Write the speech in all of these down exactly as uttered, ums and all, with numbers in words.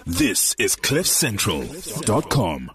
This is cliff central dot com.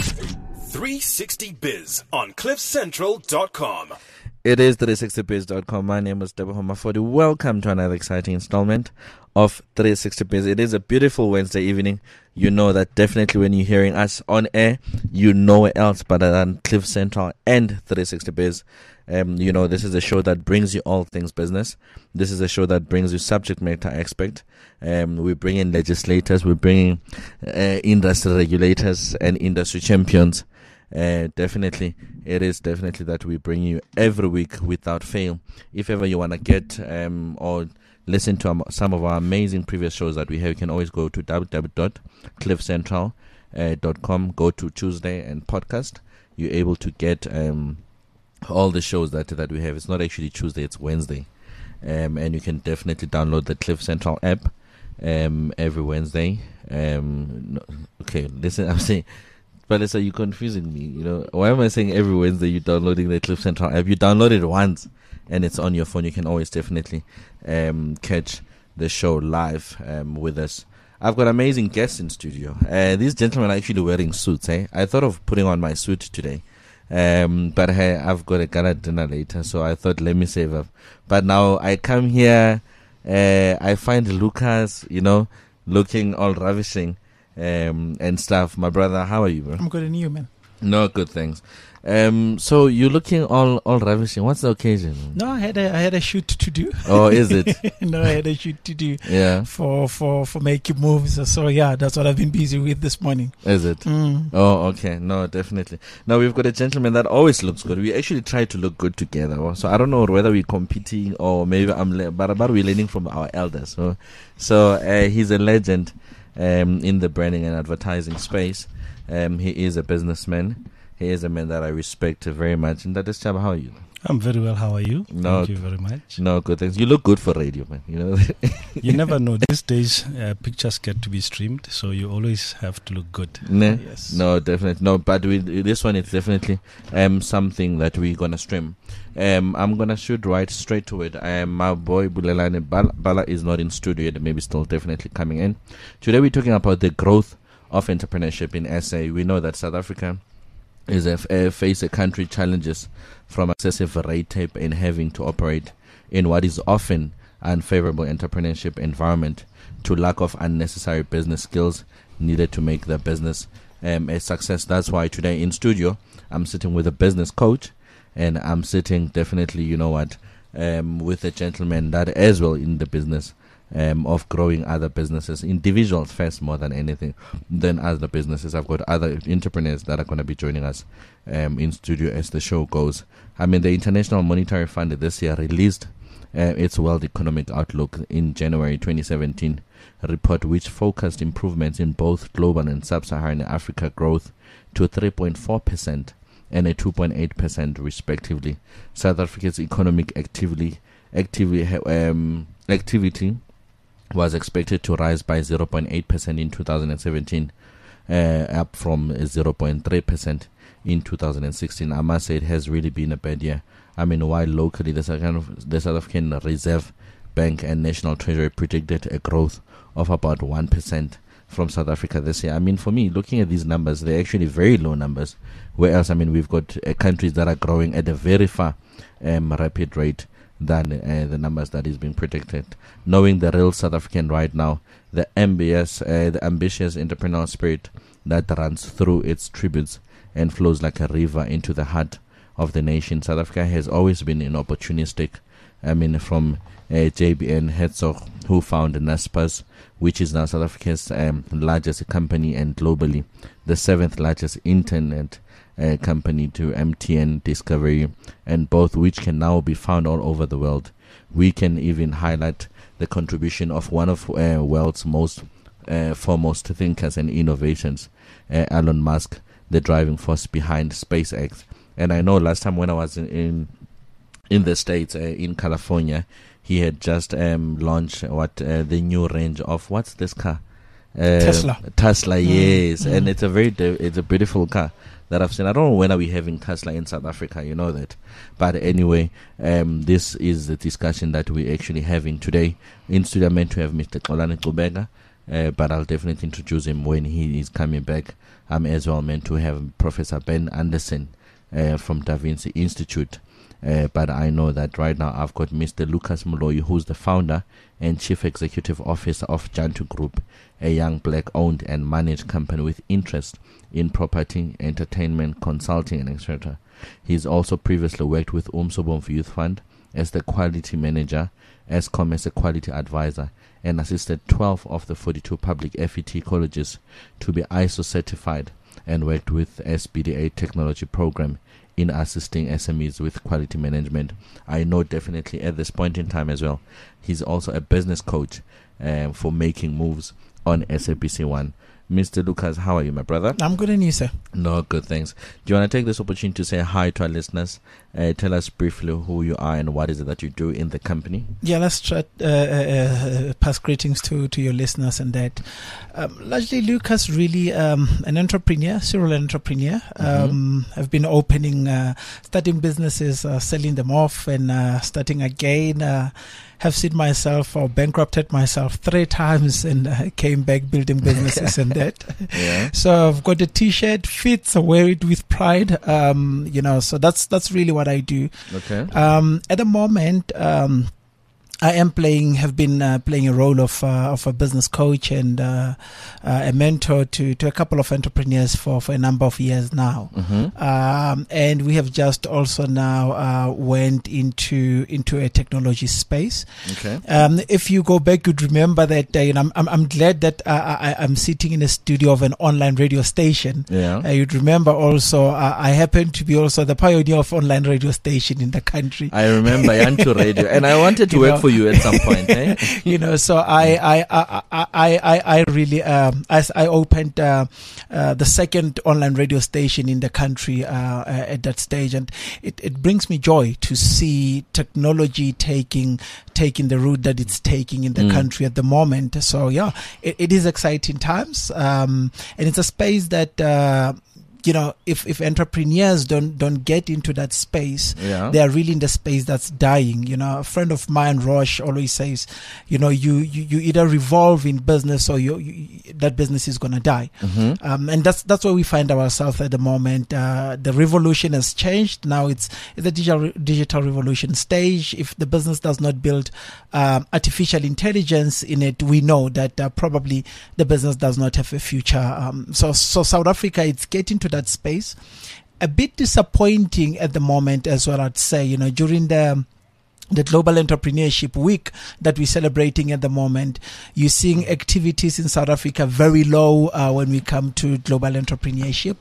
three sixty Biz on cliff central dot com. It is three sixty biz dot com. My name is Deborah Homafodi. Welcome to another exciting installment of three sixty Biz. It is a beautiful Wednesday evening. You know that definitely when you're hearing us on air, you nowhere else but than Cliff Central and three sixty Biz. Um, you know, this is a show that brings you all things business. This is a show that brings you subject matter expert. Um, we bring in legislators, we bring in uh, industry regulators and industry champions. Uh, definitely, it is definitely that we bring you every week without fail. If ever you want to get um, or listen to um, some of our amazing previous shows that we have, you can always go to w w w dot cliff central dot com, go to Tuesday and podcast. You're able to get um, all the shows that that we have. It's not actually Tuesday, it's Wednesday. Um, and you can definitely download the Cliff Central app um, every Wednesday. Um, no, okay, listen, I'm saying... But Lisa, you're confusing me. You know, why am I saying every Wednesday you're downloading the Cliff Central app? You download it once and it's on your phone. You can always definitely um, catch the show live um, with us. I've got amazing guests in studio. Uh, these gentlemen are actually wearing suits. Eh? I thought of putting on my suit today. Um, but hey, I've got a gala dinner later, so I thought let me save up. But now I come here, uh, I find Lucas, you know, looking all ravishing. Um, and stuff. My brother, how are you, bro? I'm good, and you, man? No, good, thanks. Um, so you're looking all all ravishing. What's the occasion? No, I had a I had a shoot to do. Oh, is it? No, I had a shoot to do. Yeah. For for for making moves. So yeah, that's what I've been busy with this morning. Is it? Mm. Oh, okay. No, definitely. Now we've got a gentleman that always looks good. We actually try to look good together. So I don't know whether we're competing or maybe I'm, le- but but we're learning from our elders. So so uh, he's a legend. Um, in the branding and advertising space. Um, he is a businessman. He is a man that I respect very much. And that is Chaba, how are you? I'm very well. How are you? No, Thank you very much. No, good things. You look good for radio, man. You know. You never know. These days, uh, pictures get to be streamed, so you always have to look good. Nah, yes. No, definitely. No, but with this one, it's definitely um something that we're gonna stream. Um, I'm gonna shoot right straight to it. Um, my boy Bulelane Bala, Bala is not in studio yet. Maybe still definitely coming in. Today we're talking about the growth of entrepreneurship in S A. We know that South Africa is a, uh, face a country challenges from excessive red tape in having to operate in what is often unfavorable entrepreneurship environment, to lack of unnecessary business skills needed to make the business um, a success. That's why today in studio I'm sitting with a business coach, and I'm sitting definitely, you know what, um, with a gentleman that as well in the business Um, of growing other businesses, individuals first more than anything, then other businesses. I've got other entrepreneurs that are going to be joining us um, in studio as the show goes. I mean, the International Monetary Fund this year released uh, its World Economic Outlook in January twenty seventeen, a report which focused improvements in both global and sub-Saharan Africa growth to three point four percent and a two point eight percent respectively. South Africa's economic activity, activity, um, activity was expected to rise by zero point eight percent in two thousand seventeen, uh, up from zero point three percent in two thousand sixteen. I must say it has really been a bad year. I mean, while locally the South, the South African Reserve Bank and National Treasury predicted a growth of about one percent from South Africa this year. I mean, for me, looking at these numbers, they're actually very low numbers. Whereas, I mean, we've got uh, countries that are growing at a very far um, rapid rate than uh, the numbers that is being predicted. Knowing the real South African right now, the ambitious, uh, the ambitious entrepreneurial spirit that runs through its tributes and flows like a river into the heart of the nation. South Africa has always been an opportunistic. I mean, from uh, J B N Hertzog, who founded Naspers, which is now South Africa's um, largest company and globally the seventh largest internet Uh, company, to M T N, Discovery, and both which can now be found all over the world. We can even highlight the contribution of one of uh, world's most uh, foremost thinkers and innovations, uh, Elon Musk, the driving force behind SpaceX. And I know last time when I was in in, in the States, uh, in California, he had just um, launched what uh, the new range of, what's this car? Uh, Tesla. Tesla, Mm. yes, Mm. and it's a very de- it's a beautiful car that I've seen. I don't know when are we having Tesla in South Africa, you know that. But anyway, um, this is the discussion that we're actually having today. In studio, I'm meant to have Mister Xolani Gqubeka, uh, but I'll definitely introduce him when he is coming back. I'm as well meant to have Professor Ben Anderson uh, from Da Vinci Institute. Uh, but I know that right now I've got Mister Lucas Moloi, who's the founder and chief executive officer of Jantu Group, a young black-owned and managed company with interest in property, entertainment, consulting, and et cetera. He's also previously worked with Umsobomvu Youth Fund as the quality manager, ESCOM as a quality advisor, and assisted twelve of the forty-two public F E T colleges to be I S O certified, and worked with S B D A technology program in assisting S M Es with quality management. I know definitely at this point in time as well, he's also a business coach um, for making moves on S A B C One. Mister Lucas, how are you, my brother? I'm good, and you, sir? No, good, thanks. Do you want to take this opportunity to say hi to our listeners? Uh, tell us briefly who you are and what is it that you do in the company? Yeah, let's try uh, uh, pass greetings to, to your listeners and that. Um, largely, Lucas, really um, an entrepreneur, serial entrepreneur. Mm-hmm. Um, I've been opening, uh, starting businesses, uh, selling them off, and uh, starting again. Uh, have seen myself or bankrupted myself three times and uh, came back building businesses and that. Yeah. So I've got a T-shirt, fits, I wear it with pride. Um, you know, so that's that's really what I do. Okay. Um, at the moment, um, I am playing, have been uh, playing a role of uh, of a business coach and uh, uh, a mentor to, to a couple of entrepreneurs for, for a number of years now. Mm-hmm. Um, and we have just also now uh, went into into a technology space. Okay. Um, if you go back, you'd remember that uh, you know, I'm, I'm I'm glad that uh, I, I'm sitting in a studio of an online radio station. Yeah. Uh, you'd remember also uh, I happen to be also the pioneer of online radio station in the country. I remember Yantu Radio, and I wanted to You work know. for you at some point. Eh? You know, so I I I I I, I really um, as I opened uh, uh, the second online radio station in the country uh, uh, at that stage, and it, it brings me joy to see technology taking taking the route that it's taking in the Mm. country at the moment. So yeah, it, it is exciting times, um, and it's a space that. Uh, You know, if, if entrepreneurs don't don't get into that space, Yeah. they are really in the space that's dying. You know, a friend of mine, Rosh, always says, you know, you, you, you either revolve in business or you, you that business is gonna die. Mm-hmm. Um, and that's that's where we find ourselves at the moment. Uh, the revolution has changed. Now it's it's a digital digital revolution stage. If the business does not build um, artificial intelligence in it, we know that uh, probably the business does not have a future. Um, so so South Africa, it's getting to that space. A bit disappointing at the moment as well, I'd say. You know, during the the Global Entrepreneurship Week that we're celebrating at the moment, you're seeing activities in South Africa very low uh, when we come to global entrepreneurship.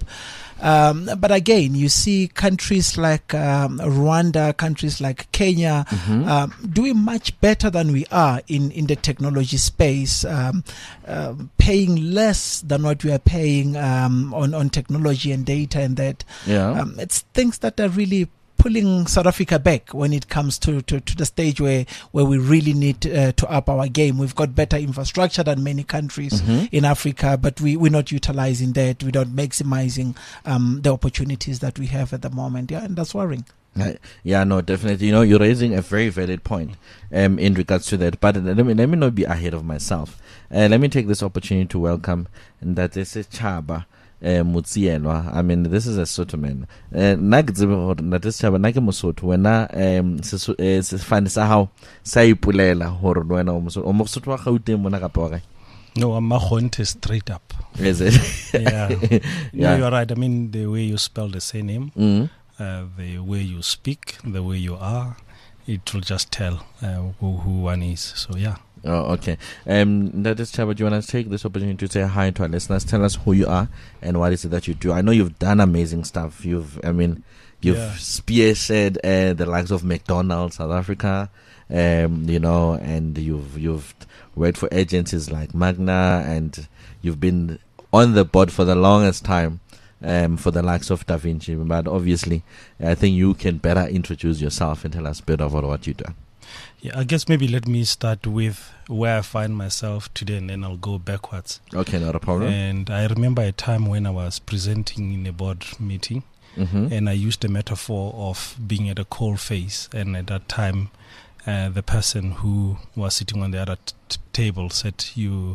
Um, but again, you see countries like um, Rwanda, countries like Kenya, Mm-hmm. um, doing much better than we are in, in the technology space, um, um, paying less than what we are paying um, on, on technology and data and that. Yeah. Um, it's things that are really pulling South Africa back when it comes to, to, to the stage where, where we really need uh, to up our game. We've got better infrastructure than many countries Mhm. in Africa, but we, we're not utilizing that. We're not maximizing um, the opportunities that we have at the moment. Yeah, and that's worrying. Uh, Yeah, no, definitely. You know, you're raising a very valid point um, in regards to that. But let me let me not be ahead of myself. Uh, let me take this opportunity to welcome and that is a Chaba. Uh, Mutsielwa. I mean, this is a Sotho man. Uh, na ke tsebe hore ntate Setjhaba na ke Mosotho wena um sefane sa hao sa ipulela hore wena o Mosotho o Mosotho wa Gauteng mona kapa wa kae? No, I'm Mahonte straight up. Is it? Yeah. Yeah. No, you're right. I mean, the way you spell the surname, Mm. uh, the way you speak, the way you are, it will just tell uh, who, who one is. So, yeah. Oh, okay. Um, that is Chaba. Do you want to take this opportunity to say hi to our listeners? Tell us who you are and what is it that you do. I know you've done amazing stuff. You've, I mean, you've Yeah. spearheaded uh, the likes of McDonald's South Africa, um, you know, and you've you've worked for agencies like Magna, and you've been on the board for the longest time. Um, for the likes of Da Vinci, but obviously, I think you can better introduce yourself and tell us a bit about what you do. Yeah, I guess maybe let me start with where I find myself today, and then I'll go backwards. Okay, not a problem. And I remember a time when I was presenting in a board meeting, Mm-hmm. and I used a metaphor of being at a coal face. And at that time, uh, the person who was sitting on the other t- t- table said, "You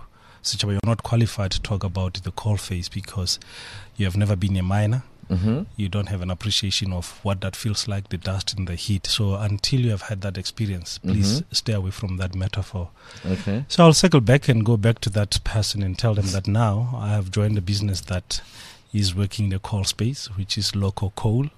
Sichaba, you're not qualified to talk about the coal phase because you have never been a miner. Mm-hmm. You don't have an appreciation of what that feels like, the dust and the heat. So until you have had that experience, please Mm-hmm. stay away from that metaphor. Okay. So I'll circle back and go back to that person and tell them that now I have joined a business that is working in the coal space, which is Local Coal.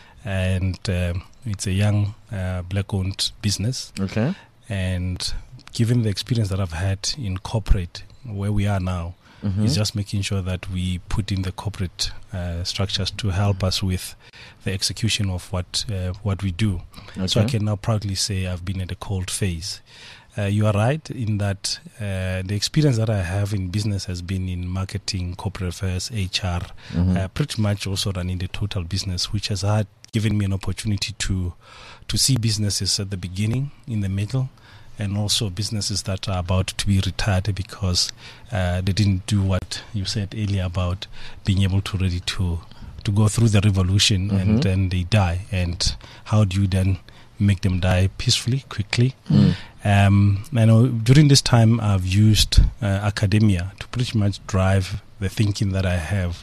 And um, it's a young uh, black-owned business. Okay. And given the experience that I've had in corporate, where we are now, Mm-hmm. is just making sure that we put in the corporate uh, structures to help us with the execution of what uh, what we do. Okay. So I can now proudly say I've been at the cold phase. Uh, you are right in that uh, the experience that I have in business has been in marketing, corporate affairs, H R, Mhm. uh, pretty much also running the total business, which has had given me an opportunity to to see businesses at the beginning, in the middle, and also businesses that are about to be retired because uh, they didn't do what you said earlier about being able to ready to to go through the revolution, Mhm. and then they die. And how do you then make them die peacefully, quickly? Mm. Um, I know during this time I've used uh, academia to pretty much drive the thinking that I have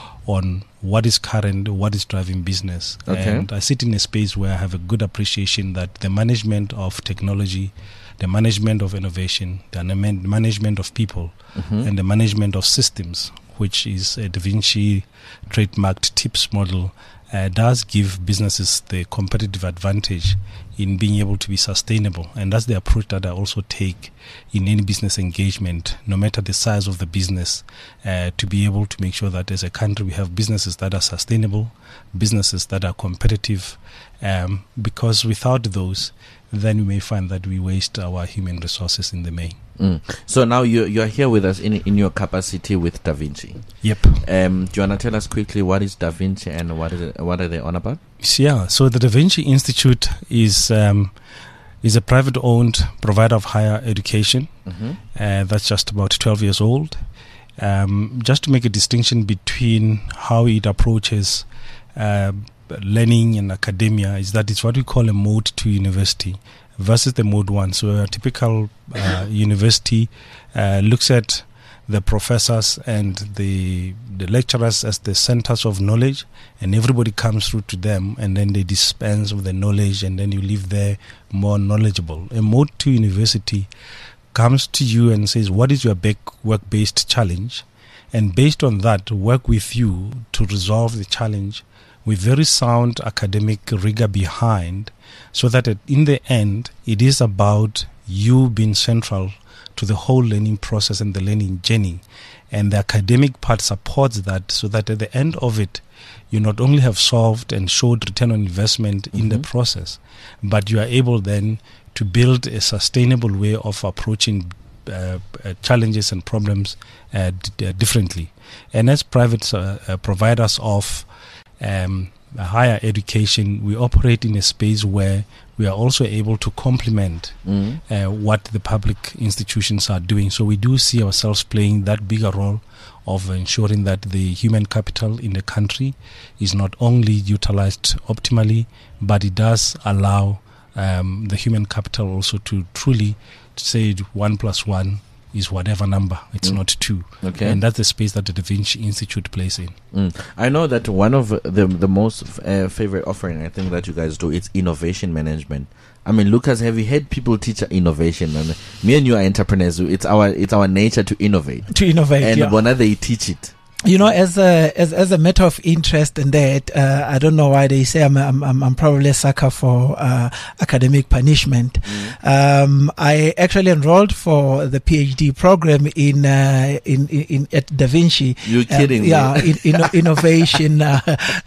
on what is current, what is driving business. Okay. And I sit in a space where I have a good appreciation that the management of technology, the management of innovation, the man- management of people, Mhm. and the management of systems, which is a Da Vinci trademarked TIPS model, uh, does give businesses the competitive advantage in being able to be sustainable. And that's the approach that I also take in any business engagement, no matter the size of the business, uh, to be able to make sure that as a country we have businesses that are sustainable, businesses that are competitive, um, because without those, then we may find that we waste our human resources in the main. Mm. So now you you are here with us in in your capacity with Da Vinci. Yep. Um, do you want to tell us quickly what is Da Vinci and what is it, what are they on about? Yeah, so the Da Vinci Institute is um, is a private-owned provider of higher education. Mm-hmm. Uh, that's just about twelve years old. Um, just to make a distinction between how it approaches uh, learning and academia, is that it's what we call a mode two university versus the mode one. So a typical uh, university uh, looks at the professors and the the lecturers as the centers of knowledge, and everybody comes through to them, and then they dispense of the knowledge, and then you live there more knowledgeable. A mode two university comes to you and says, what is your big work-based challenge? And based on that, work with you to resolve the challenge with very sound academic rigor behind, so that at, in the end, it is about you being central to the whole learning process and the learning journey. And the academic part supports that, so that at the end of it, you not only have solved and showed return on investment mm-hmm. in the process, but you are able then to build a sustainable way of approaching uh, uh, challenges and problems uh, d- uh, differently. And as private uh, uh, providers of um, higher education, we operate in a space where we are also able to complement mm. uh, what the public institutions are doing. So we do see ourselves playing that bigger role of ensuring that the human capital in the country is not only utilized optimally, but it does allow um, the human capital also to truly say one plus one is whatever number. It's mm. not two. Okay. And that's the space that the Da Vinci Institute plays in. Mm. I know that one of the the most uh, favorite offering I think that you guys do is innovation management. I mean, Lucas, have you had people teach innovation? And me and you are entrepreneurs. It's our it's our nature to innovate. To innovate, and yeah. when they teach it. You know, as a as as a matter of interest in that, uh, I don't know why they say I'm I'm I'm, I'm probably a sucker for uh, academic punishment. Mm. Um, I actually enrolled for the PhD program in uh, in, in in at Da Vinci. You're kidding um, me? Yeah, in, in innovation. Uh,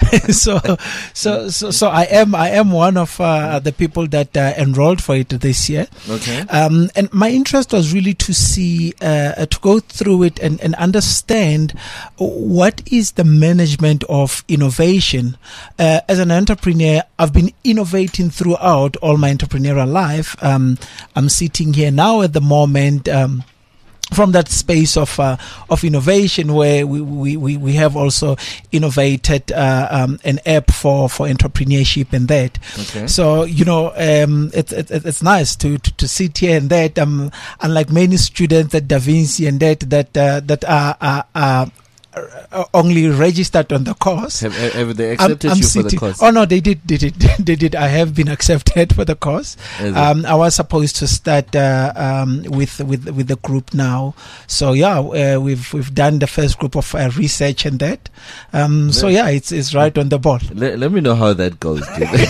so so so so I am I am one of uh, the people that uh, enrolled for it this year. Okay. Um, and my interest was really to see uh, to go through it and and understand what is the management of innovation. Uh, as an entrepreneur, I've been innovating throughout all my entrepreneurial life. Um, I'm sitting here now at the moment. Um, from that space of uh, of innovation, where we, we, we, we have also innovated uh, um, an app for, for entrepreneurship and that. Okay. So, you know, um, it's it, it's nice to, to, to sit here and that. Um, unlike many students at Da Vinci and that that uh, that are, are, are Uh, only registered on the course. Have, have they accepted I'm, I'm you sitting, for the course? Oh no, they did. They did. They did. I have been accepted for the course. Um, I was supposed to start uh, um, with with with the group now. So yeah, uh, we've we've done the first group of uh, research and that. Um, so yeah, it's it's right on the ball. Let, let me know how that goes.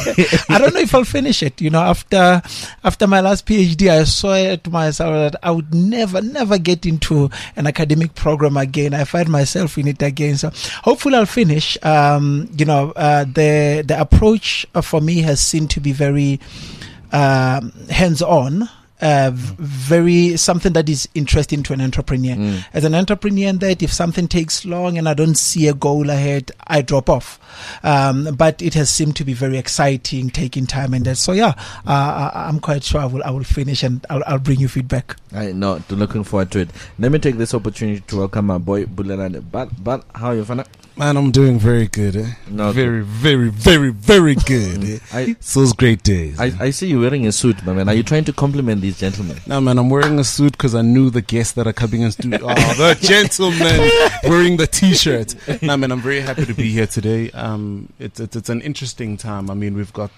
I don't know if I'll finish it. You know, after after my last PhD, I saw it to myself that I would never never get into an academic program again. I find myself in it again. So hopefully I'll finish. Um, you know, uh, the the approach uh, for me has seemed to be very uh, hands-on. Uh, v- very something that is interesting to an entrepreneur. Mm. As an entrepreneur, that if something takes long and I don't see a goal ahead, I drop off. Um, but it has seemed to be very exciting, taking time and that. So yeah, uh, I, I'm quite sure I will I will finish and I'll, I'll bring you feedback. I know. Looking forward to it. Let me take this opportunity to welcome my boy Bulelani. But but how are you, Fana? Man, I'm doing very good. Eh? No, very, very, very, very good. Eh? I, Those great days. I, I see you wearing a suit, my man. Are you trying to compliment these gentlemen? No, man, I'm wearing a suit because I knew the guests that are coming in studio. Oh, the gentlemen wearing the t-shirt. No, man, I'm very happy to be here today. Um, it's it's it's an interesting time. I mean, we've got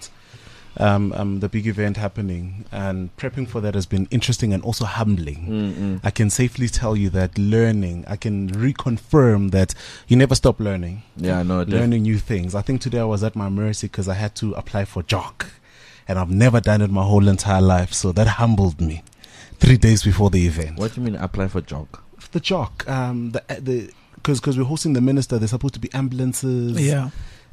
um um the big event happening, and prepping for that has been interesting and also humbling. Mm-mm. I can safely tell you that learning, I can reconfirm that you never stop learning. Yeah, no, def- learning new things. I think today I was at my mercy because I had to apply for J O C, and I've never done it my whole entire life. So that humbled me. Three days before the event. What do you mean apply for J O C? The J O C, um, the the because because we're hosting the minister. There's supposed to be ambulances. Yeah.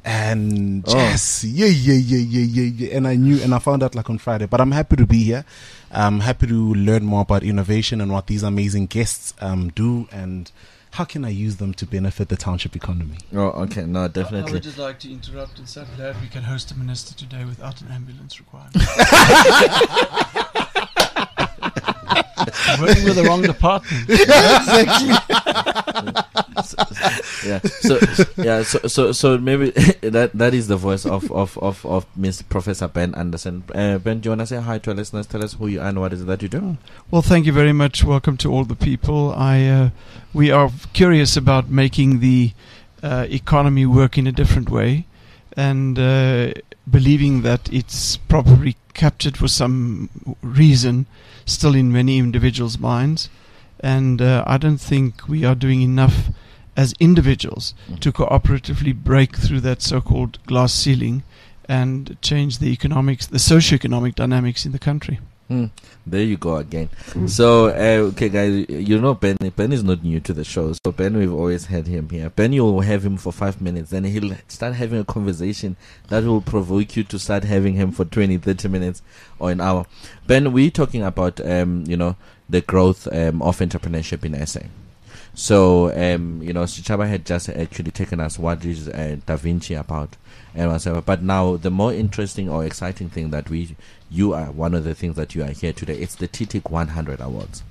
And Oh. yes, yeah, yeah, yeah, yeah, yeah, yeah. And I knew, and I found out like on Friday. But I'm happy to be here. I'm happy to learn more about innovation and what these amazing guests um do, and how can I use them to benefit the township economy. Oh, okay. No, I definitely. would just like to interrupt and say I'm glad we can host a minister today without an ambulance requirement. Working with the wrong department. Yeah. So yeah. So so so maybe that that is the voice of of of of Mister Professor Ben Anderson. Uh, Ben, do you want to say hi to our listeners? Tell us who you are and what is it that you do. Well, thank you very much. Welcome to all the people. I uh, we are curious about making the uh, economy work in a different way, and uh, believing that it's probably captured for some reason still in many individuals' minds. And uh, I don't think we are doing enough as individuals to cooperatively break through that so-called glass ceiling and change the economics, the socio-economic dynamics in the country. Hmm. There you go again. So, uh, okay, guys, you know Ben. Ben is not new to the show. So Ben, we've always had him here. Ben, you'll have him for five minutes, then he'll start having a conversation that will provoke you to start having him for twenty, thirty minutes or an hour. Ben, we're talking about, um, you know, the growth um, of entrepreneurship in S A. So, um, you know, Sichaba had just actually taken us what is uh, Da Vinci about and whatever. But now the more interesting or exciting thing that we, you are one of the things that you are here today. It's the T T I C one hundred Awards.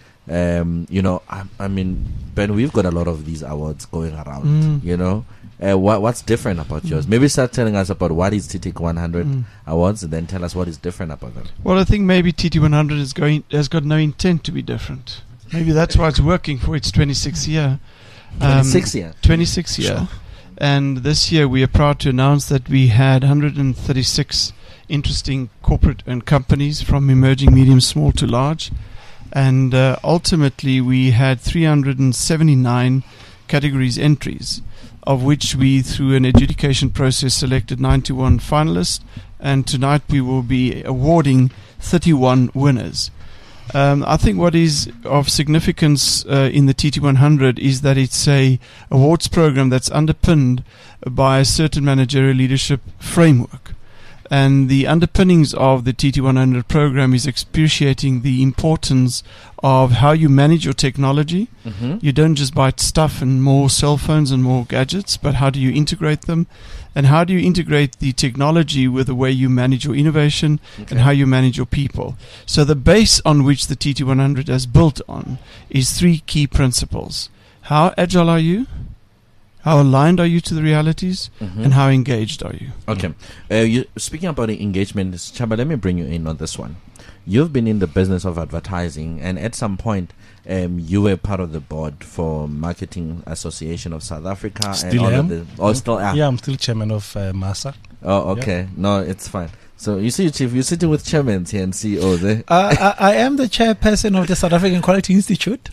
Um, you know, I, I mean, Ben, we've got a lot of these awards going around. Mm. You know, uh, what what's different about yours? Maybe start telling us about what is T T I C one hundred Mm. Awards, and then tell us what is different about them. Well, I think maybe T T one hundred is going has got no intent to be different. Maybe that's why it's working for its twenty-sixth year. Um, twenty-six year. twenty-sixth year. Sure. And this year we are proud to announce that we had one hundred thirty-six interesting corporate and companies from emerging, medium, small to large. And uh, ultimately we had three hundred seventy-nine categories entries, of which we, through an adjudication process, selected ninety-one finalists. And tonight we will be awarding thirty-one winners. Um, I think what is of significance uh, in the T T one hundred is that it's a awards program that's underpinned by a certain managerial leadership framework. And the underpinnings of the T T one hundred program is appreciating the importance of how you manage your technology. Mm-hmm. You don't just buy stuff and more cell phones and more gadgets, but how do you integrate them? And how do you integrate the technology with the way you manage your innovation Okay. and how you manage your people? So the base on which the T T one hundred has built on is three key principles. How agile are you? How aligned are you to the realities? Mhm. And how engaged are you? Okay. Uh, you, speaking about the engagement, Chaba, let me bring you in on this one. You've been in the business of advertising, and at some point, um, you were part of the board for Marketing Association of South Africa. and Still all am. of the, oh, still am. Yeah, I'm still chairman of uh, MASA. Oh, okay. No, it's fine. So you see, Chief, you're sitting with chairmen here and C E Os, eh? Uh, I, I am the chairperson of the South African Quality Institute.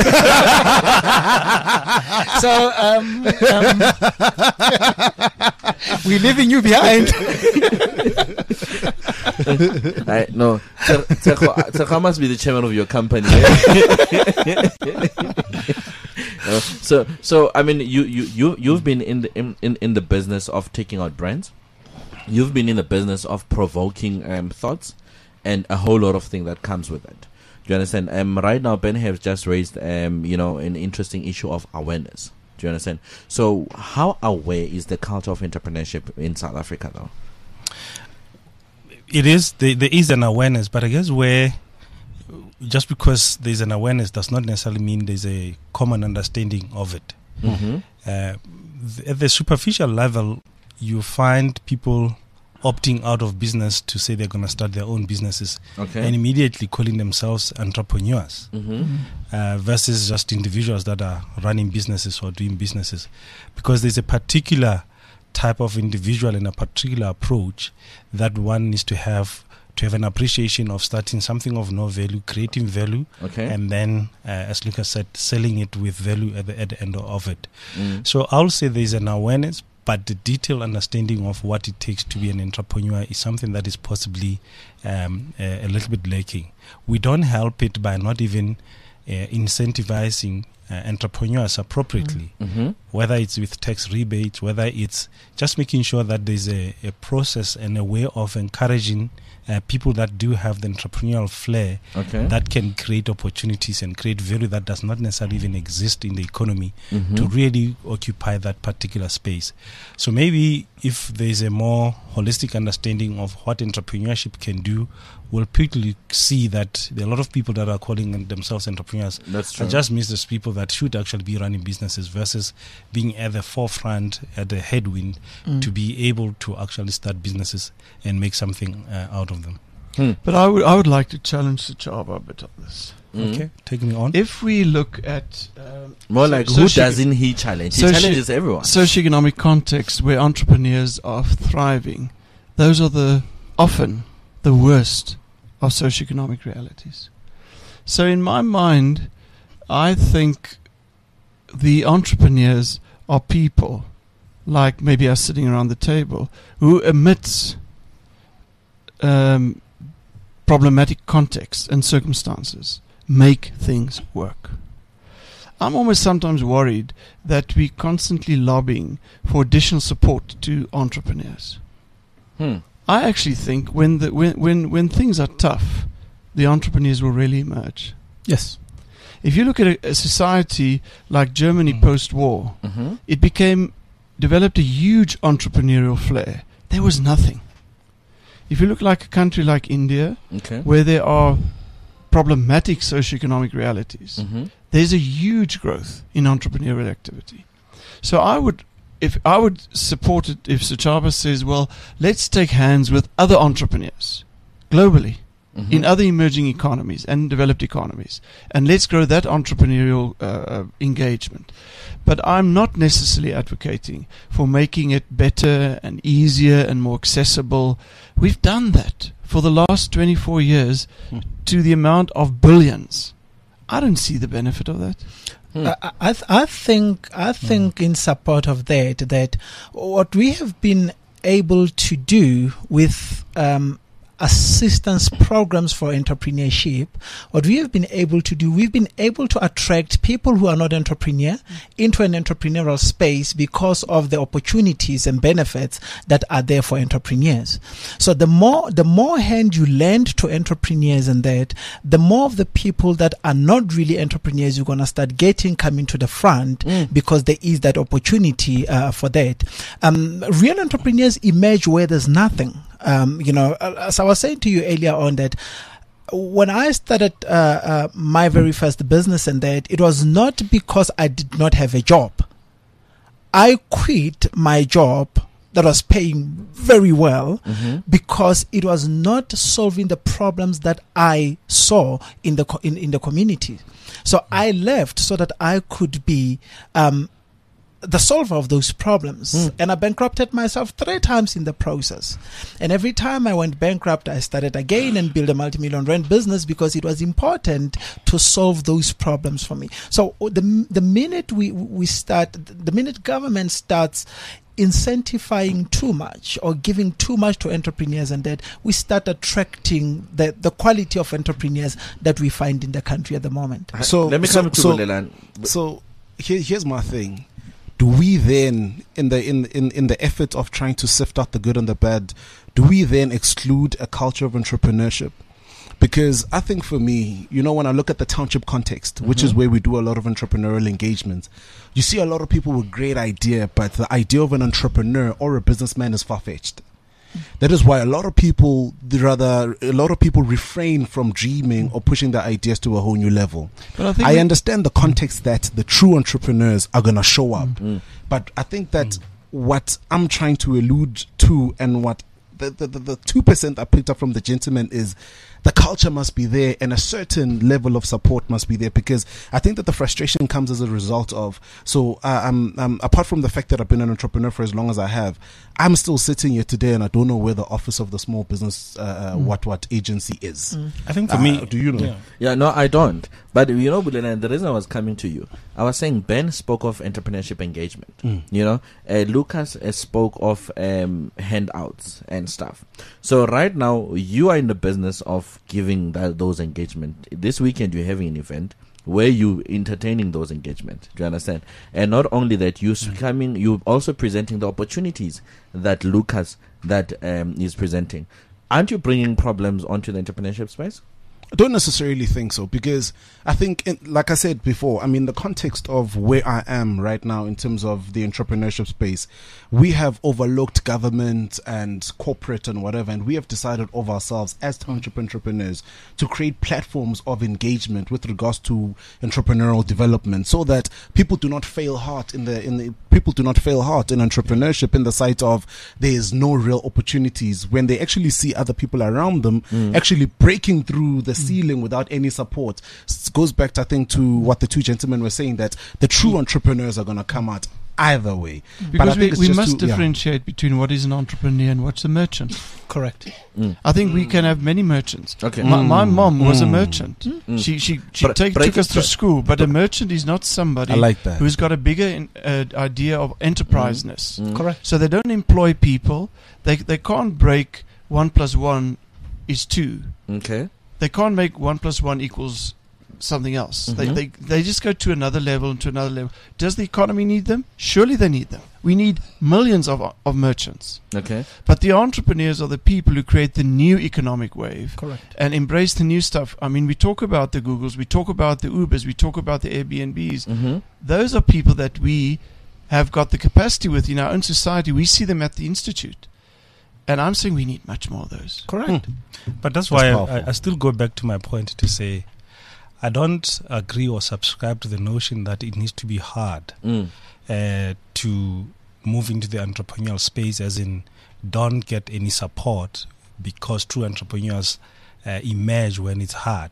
so um, um, we're leaving you behind. I, no, Teko must be the chairman of your company. uh, so, so I mean, you you you you've been in the in, in, in the business of taking out brands. You've been in the business of provoking um, thoughts, and a whole lot of things that comes with it. Do you understand? Um, right now, Ben has just raised um, you know, an interesting issue of awareness. Do you understand? So, how aware is the culture of entrepreneurship in South Africa, though? It is, there, there is an awareness, but I guess where just because there's an awareness does not necessarily mean there's a common understanding of it. Mm-hmm. Uh, th- at the superficial level, you find people opting out of business to say they're going to start their own businesses Okay. and immediately calling themselves entrepreneurs Mm-hmm. uh, versus just individuals that are running businesses or doing businesses, because there's a particular type of individual and a particular approach that one needs to have to have an appreciation of starting something of no value, creating value, Okay. and then, uh, as Lucas said, selling it with value at the, at the end of it. Mm. So I'll say there's an awareness, but the detailed understanding of what it takes to be an entrepreneur is something that is possibly um, a, a little bit lacking. We don't help it by not even uh, incentivizing uh, entrepreneurs appropriately, Mm-hmm. whether it's with tax rebates, whether it's just making sure that there's a, a process and a way of encouraging uh, people that do have the entrepreneurial flair Okay. that can create opportunities and create value that does not necessarily even exist in the economy Mhm. to really occupy that particular space. So maybe if there's a more holistic understanding of what entrepreneurship can do, we'll quickly see that there are a lot of people that are calling themselves entrepreneurs That's are true. just misses people that should actually be running businesses versus being at the forefront, at the headwind, Mm. to be able to actually start businesses and make something uh, out of them. Hmm. But I would I would like to challenge Sachaba a bit on this. Mm. Okay, take me on. If we look at um, More so- like, so who she- doesn't he challenge? He so she- challenges everyone. socioeconomic context where entrepreneurs are thriving, those are the often the worst of socioeconomic realities. So in my mind, I think the entrepreneurs are people like maybe us sitting around the table who amidst um, problematic contexts and circumstances make things work. I'm almost sometimes worried that we're constantly lobbying for additional support to entrepreneurs. Hmm. I actually think when the when when, when things are tough, the entrepreneurs will really emerge. Yes. If you look at a, a society like Germany Mm. post-war, Mm-hmm. it became developed a huge entrepreneurial flair. There was nothing. If you look like a country like India, Okay. where there are problematic socioeconomic realities, Mm-hmm. there's a huge growth in entrepreneurial activity. So I would, if I would support it if Sachaba says, well, let's take hands with other entrepreneurs globally Mm-hmm. in other emerging economies and developed economies, and let's grow that entrepreneurial uh, engagement. But I'm not necessarily advocating for making it better and easier and more accessible. We've done that for the last twenty-four years Hmm. to the amount of billions. I don't see the benefit of that. Hmm. I, I, th- I think I think in support of that that what we have been able to do with um, assistance programs for entrepreneurship, what we have been able to do, we've been able to attract people who are not entrepreneur into an entrepreneurial space because of the opportunities and benefits that are there for entrepreneurs. So the more the more hand you lend to entrepreneurs and that, the more of the people that are not really entrepreneurs you're going to start getting coming to the front mm. because there is that opportunity uh, for that. Um, real entrepreneurs emerge where there's nothing. Um, you know, as I was saying to you earlier on that when I started uh, uh, my very first business and that, it was not because I did not have a job. I quit my job that was paying very well mm-hmm. because it was not solving the problems that I saw in the co- in, in the community. So mm-hmm. I left so that I could be um, the solver of those problems. Mm. And I bankrupted myself three times in the process. And every time I went bankrupt, I started again and built a multi-million rand business because it was important to solve those problems for me. So the the minute we, we start, the minute government starts incentivizing too much or giving too much to entrepreneurs and that, we start attracting the, the quality of entrepreneurs that we find in the country at the moment. So let me so, come to so, Bulelan. So here, here's my thing. Do we then, in the in, in, in the effort of trying to sift out the good and the bad, do we then exclude a culture of entrepreneurship? Because I think for me, you know, when I look at the township context, mm-hmm. which is where we do a lot of entrepreneurial engagements, you see a lot of people with great idea, but the idea of an entrepreneur or a businessman is far-fetched. That is why a lot of people, rather, a lot of people refrain from dreaming or pushing their ideas to a whole new level. But I, think I understand the context that the true entrepreneurs are going to show up. Mm-hmm. But I think that mm-hmm. what I'm trying to allude to and what the, the, the, the two percent I picked up from the gentleman is the culture must be there and a certain level of support must be there, because I think that the frustration comes as a result of, so uh, um, um, apart from the fact that I've been an entrepreneur for as long as I have, I'm still sitting here today and I don't know where the office of the small business uh, mm. what what agency is. Mm. I think for uh, me, do you know? Yeah. yeah, no, I don't. But you know, Bulelan, the reason I was coming to you, I was saying Ben spoke of entrepreneurship engagement. Mm. You know, uh, Lucas uh, spoke of um, handouts and stuff. So right now, you are in the business of giving that, those engagement. This weekend, you're having an event where you entertaining those engagement. Do you understand? And not only that, you mm. coming, you also presenting the opportunities that Lucas that um, is presenting. Aren't you bringing problems onto the entrepreneurship space? I don't necessarily think so, because I think, in, like I said before, I mean, the context of where I am right now in terms of the entrepreneurship space, we have overlooked government and corporate and whatever, and we have decided of ourselves as township entrepreneurs to create platforms of engagement with regards to entrepreneurial development, so that people do not fail hard in the in the people do not fail hard in entrepreneurship in the sight of there is no real opportunities when they actually see other people around them mm. actually breaking through the ceiling without any support. It goes back to, I think, to what the two gentlemen were saying, that the true entrepreneurs are going to come out either way. Because we, we must to, differentiate yeah. between what is an entrepreneur and what's a merchant. Correct. Mm. I think we can have many merchants. Okay. My, my mom mm. was a merchant. Mm. She she, she but, take, but took us through school, but, but a merchant is not somebody I like that. who's got a bigger in, uh, idea of enterpriseness. Mm. Mm. Correct. So they don't employ people. They they can't break one plus one is two. Okay. They can't make one plus one equals something else. Mm-hmm. They, they they just go to another level and to another level. Does the economy need them? Surely they need them. We need millions of of merchants. Okay. But the entrepreneurs are the people who create the new economic wave. Correct. And embrace the new stuff. I mean, we talk about the Googles, we talk about the Ubers, we talk about the Airbnbs. Mm-hmm. Those are people that we have got the capacity with in our own society. We see them at the Institute. And I'm saying we need much more of those. Correct. Hmm. But that's, that's why I, I still go back to my point to say I don't agree or subscribe to the notion that it needs to be hard mm. uh, to move into the entrepreneurial space, as in don't get any support, because true entrepreneurs uh, emerge when it's hard.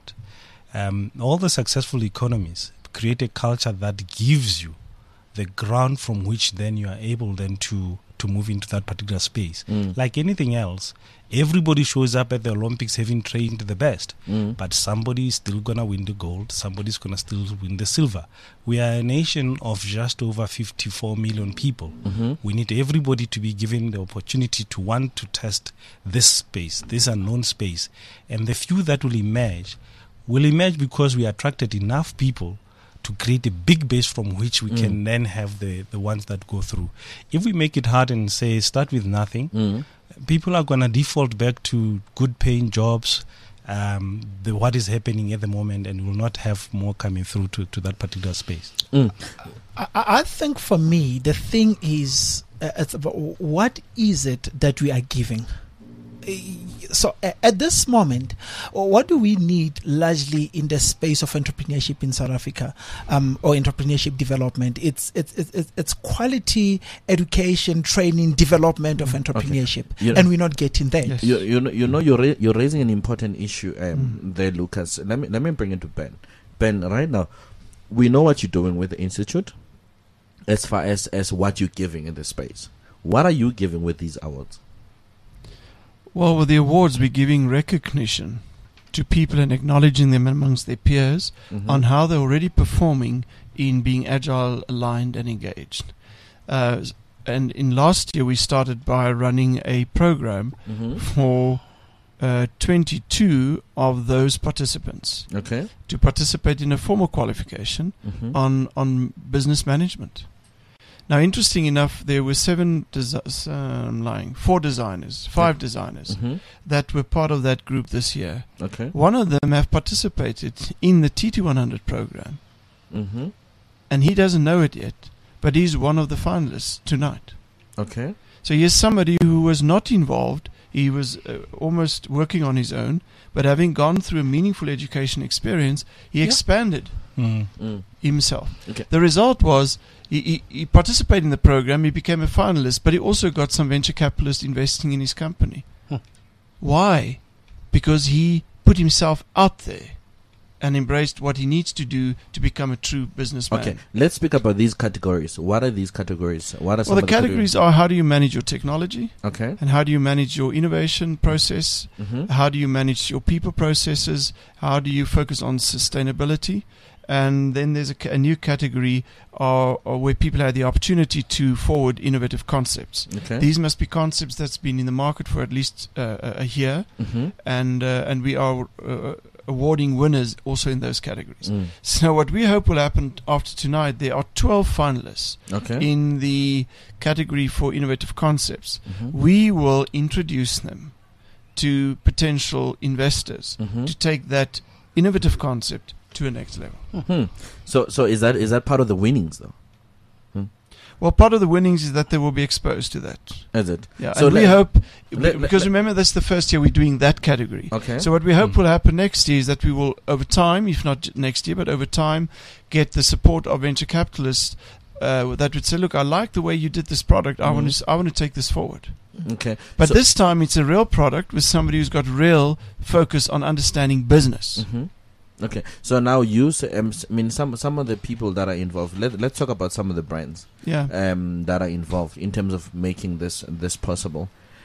Um, all the successful economies create a culture that gives you the ground from which then you are able then to to move into that particular space. Mm. Like anything else, everybody shows up at the Olympics having trained the best, Mm. but somebody is still going to win the gold, somebody's going to still win the silver. We are a nation of just over fifty-four million people. Mm-hmm. We need everybody to be given the opportunity to want to test this space, this unknown space. And the few that will emerge will emerge because we attracted enough people to create a big base from which we Mm. can then have the, the ones that go through. If we make it hard and say start with nothing, Mm. people are going to default back to good paying jobs, um, the, what is happening at the moment, and will not have more coming through to, to that particular space. Mm. I, I think for me, the thing is, uh, it's about what is it that we are giving? Uh, So uh, at this moment, uh, what do we need largely in the space of entrepreneurship in South Africa, um, or entrepreneurship development? It's it's it's, it's quality education, training, development of entrepreneurship, You- and we're not getting there. Yes. You, you know, you know, you're ra- you're raising an important issue um, there, Lucas. Let me let me bring it to Ben. Ben, right now, we know what you're doing with the institute, as far as as what you're giving in the space. What are you giving with these awards? Well, with the awards, we're giving recognition to people and acknowledging them amongst their peers Mhm. on how they're already performing in being agile, aligned, and engaged. Uh, s- and in last year, we started by running a program Mhm. for uh, twenty-two of those participants Okay. to participate in a formal qualification Mhm. on on business management. Now, interesting enough, there were seven, desi- uh, I'm lying, four designers, five designers Mhm. that were part of that group this year. Okay. One of them have participated in the T T one hundred program, Mhm. and he doesn't know it yet, but he's one of the finalists tonight. Okay. So here's somebody who was not involved. He was uh, almost working on his own, but having gone through a meaningful education experience, he Yeah. expanded Mm. Mm. himself. Okay. The result was he, he, he participated in the program, he became a finalist, but he also got some venture capitalists investing in his company. Huh. Why? Because he put himself out there and embraced what he needs to do to become a true businessman. Okay. Let's speak about these categories. What are these categories? What are some Well, the of the categories are: how do you manage your technology, Okay. and how do you manage your innovation process, Mm-hmm. how do you manage your people processes, how do you focus on sustainability, and then there's a, ca- a new category uh, uh, where people have the opportunity to forward innovative concepts. Okay. These must be concepts that's been in the market for at least uh, a a year, Mm-hmm. and uh, and we are uh, awarding winners also in those categories. Mm. So what we hope will happen after tonight, there are twelve finalists Okay. in the category for innovative concepts. Mhm. We will introduce them to potential investors Mhm. to take that innovative concept to a next level. Hmm. So, so is that is that part of the winnings though? Well, part of the winnings is that they will be exposed to that. Is it? Yeah, So and we let- hope, let- because let- remember, that's the first year we're doing that category. Okay. So what we hope Mm. will happen next year is that we will, over time, if not j- next year, but over time, get the support of venture capitalists uh, that would say, "Look, I like the way you did this product. I want Mhm. to, I want to take this forward." Okay. But So- this time, it's a real product with somebody who's got real focus on understanding business. hmm Okay. So now you, say, um, s- I mean, some some of the people that are involved. Let Let's talk about some of the brands Yeah. um that are involved in terms of making this this possible.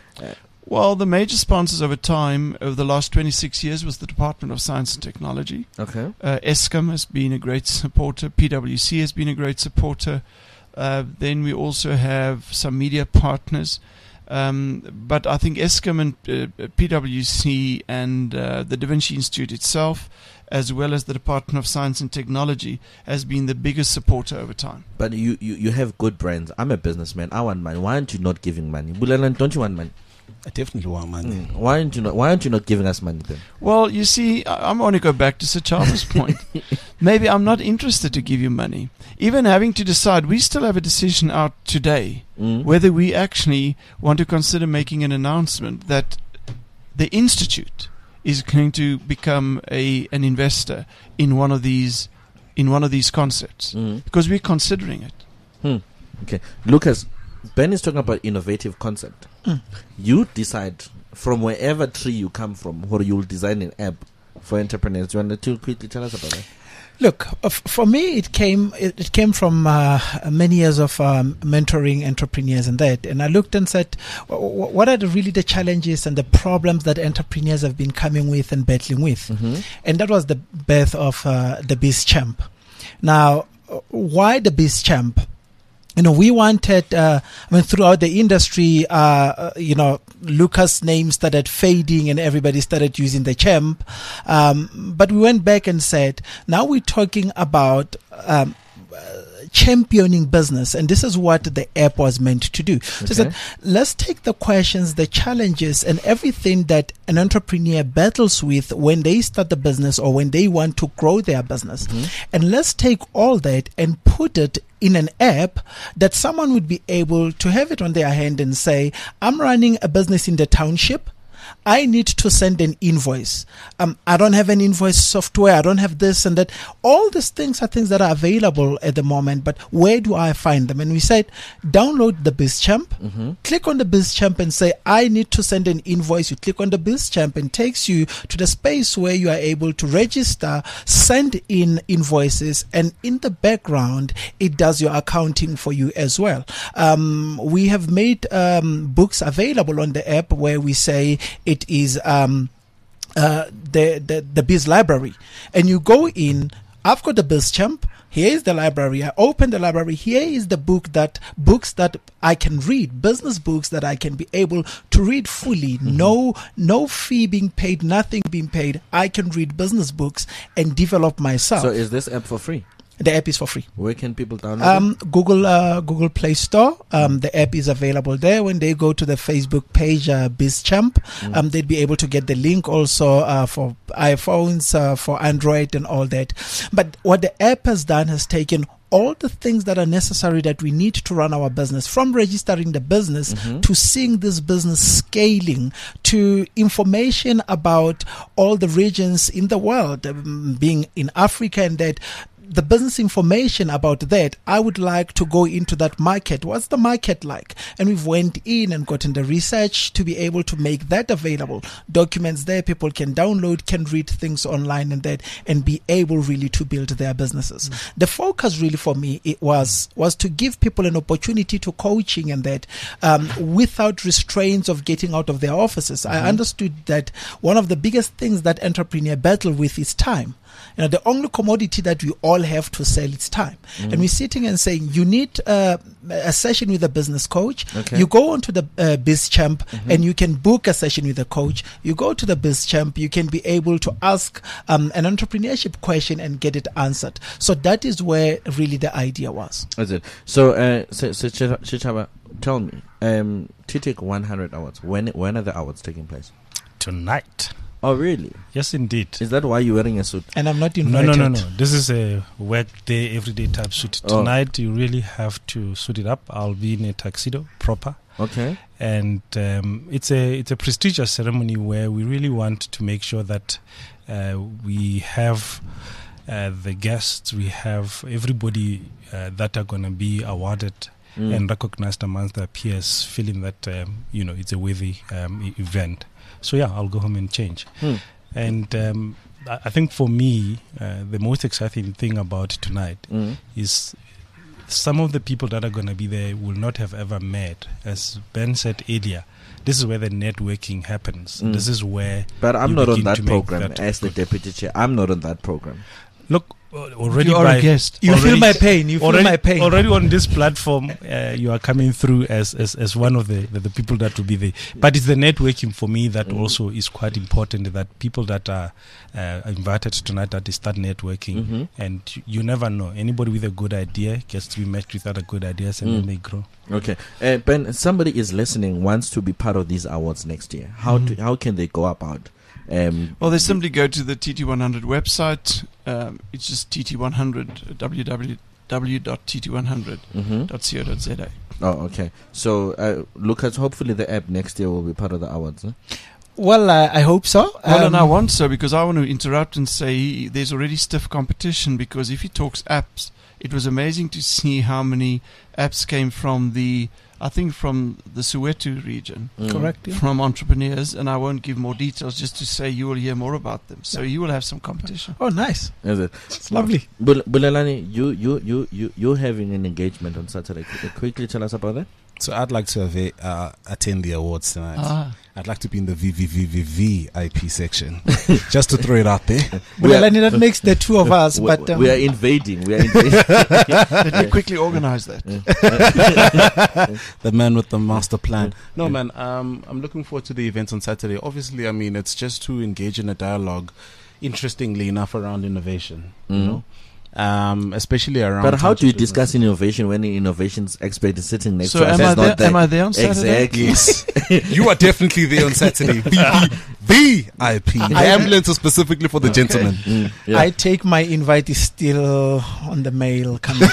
Well, the major sponsors over time, over the last twenty-six years, was the Department of Science and Technology. Okay. Uh, ESCOM has been a great supporter. P W C has been a great supporter. Uh, then we also have some media partners. Um, but I think ESCOM and uh, P W C and uh, the Da Vinci Institute itself, as well as the Department of Science and Technology, has been the biggest supporter over time. But you, you, you have good brands. I'm a businessman. I want money. Why aren't you not giving money? Bulalan, don't you want money? I definitely want money. Mm. Why aren't you not? Why aren't you not giving us money then? Well, you see, I- I'm going to go back to Sir Charles' point. Maybe I'm not interested to give you money. Even having to decide, we still have a decision out today Mm. whether we actually want to consider making an announcement that the institute is going to become a an investor in one of these in one of these concepts, Mm. because we're considering it. Hmm. Okay, Lucas, Ben is talking about innovative concept. Mm. You decide from wherever tree you come from, or you'll design an app for entrepreneurs. Do you want to quickly tell us about that? Look, uh, f- for me, it came it, it came from uh, many years of um, mentoring entrepreneurs and that. And I looked and said, w- w- what are the, really the challenges and the problems that entrepreneurs have been coming with and battling with? Mm-hmm. And that was the birth of uh, the BizChamp. Now, uh, why the BizChamp? You know, we wanted, uh, I mean, throughout the industry, uh, uh, you know, Lucas' name started fading and everybody started using the champ. Um, but we went back and said, now we're talking about, um, uh, championing business, and this is what the app was meant to do. So Okay. that let's take the questions, the challenges, and everything that an entrepreneur battles with when they start the business or when they want to grow their business, and let's take all that and put it in an app that someone would be able to have it on their hand and say, I'm running a business in the township. I need to send an invoice. Um, I don't have an invoice software. I don't have this and that. All these things are things that are available at the moment, but where do I find them? And we said, download the BizChamp, Mm-hmm. click on the BizChamp and say, I need to send an invoice. You click on the BizChamp and takes you to the space where you are able to register, send in invoices, and in the background, it does your accounting for you as well. Um, we have made um, books available on the app where we say, it is um, uh, the, the the Biz library, and you go in. I've got the BizChamp. Here is the library. I open the library. Here is the book that books that I can read, business books that I can be able to read fully. Mm-hmm. No, no fee being paid, nothing being paid. I can read business books and develop myself. So is this app for free? The app is for free. Where can people download Um, Google uh, Google Play Store. Um, the app is available there. When they go to the Facebook page, uh, BizChamp, Mm. um, they'd be able to get the link also uh, for iPhones, uh, for Android, and all that. But what the app has done has taken all the things that are necessary that we need to run our business, from registering the business Mhm. to seeing this business scaling, to information about all the regions in the world, um, being in Africa, and that the business information about that. I would like to go into that market. What's the market like? And we've went in and gotten the research to be able to make that available. Documents there, people can download, can read things online and that, and be able really to build their businesses. Mm. The focus really for me, it was, was to give people an opportunity to coaching and that, um, without restraints of getting out of their offices. Mm-hmm. I understood that one of the biggest things that entrepreneur battle with is time. You know, the only commodity that we all have to sell is time. Mm. And we're sitting and saying, you need uh, a session with a business coach. Okay. You go onto the uh, BizChamp Mm-hmm. and you can book a session with a coach. You go to the BizChamp, you can be able to ask um, an entrepreneurship question and get it answered. So that is where really the idea was. That's it. So, uh, so, so Chichaba, Chichaba, tell me, um, T T E C one hundred awards. When when are the awards taking place? Tonight. Oh, really? Yes, indeed. Is that why you're wearing a suit? And I'm not No, invited. no, no, no. This is a work day, everyday type suit. Oh. Tonight, you really have to suit it up. I'll be in a tuxedo, proper. Okay. And um, it's a it's a prestigious ceremony where we really want to make sure that uh, we have uh, the guests, we have everybody uh, that are going to be awarded Mm. and recognized amongst their peers, feeling that um, you know it's a worthy um, e- event. So yeah, I'll go home and change. Hmm. And um, I I think for me, uh, the most exciting thing about tonight Mm. is some of the people that are going to be there will not have ever met. As Ben said earlier, this is where the networking happens. Mm. This is where. But I'm you not on begin that to make program that as the good. deputy chair. I'm not on that program. Look, uh, already You are by a guest. You already- feel my pain. You feel already, my pain. already on this platform, uh, you are coming through as, as, as one of the, the, the people that will be there. But it's the networking for me that Mm. also is quite important. That people that are uh, invited tonight, that they start networking, Mhm. and you, you never know. Anybody with a good idea gets to be matched with other good ideas, and Mm. then they grow. Okay. Uh, Ben, somebody is listening, wants to be part of these awards next year. How Mm. to, how can they go about? Um, Well, they simply go to the T T one hundred website. Um, it's just T T one hundred, w w w dot t t one hundred mhm. dot co dot z a. Oh, okay. So, uh, Lucas, hopefully the app next year will be part of the awards. Huh? Well, uh, I hope so. Well, and I Um, want so because I want to interrupt and say there's already stiff competition because if he talks apps, it was amazing to see how many apps came from the, I think from the Soweto region, Mm. Correct. Yeah. from entrepreneurs, and I won't give more details just to say you will hear more about them. So you will have some competition. Oh, nice. Is it? It's lovely. Bul- Bulelani, you you you you you having an engagement on Saturday. Could you quickly tell us about that? So I'd like to ava- uh, attend the awards tonight. Ah. I'd like to be in the V V V V V I P section, just to throw it out there. Well, and that makes the two of us, we, but um, we are invading. We are invading. Let me quickly organize that. The man with the master plan. No, man, um, I'm looking forward to the event on Saturday. Obviously, I mean, it's just to engage in a dialogue, interestingly enough, around innovation, you Mm. know, um, especially around. But how do you township discuss businesses. innovation when the innovations expert is sitting next So to us? am That's I, not there, am I there on Saturday? Exactly. Yes, you are definitely there on Saturday. V V I P. The I- ambulance is specifically for the gentlemen. Mm, yeah. I take my invite is still on the mail coming.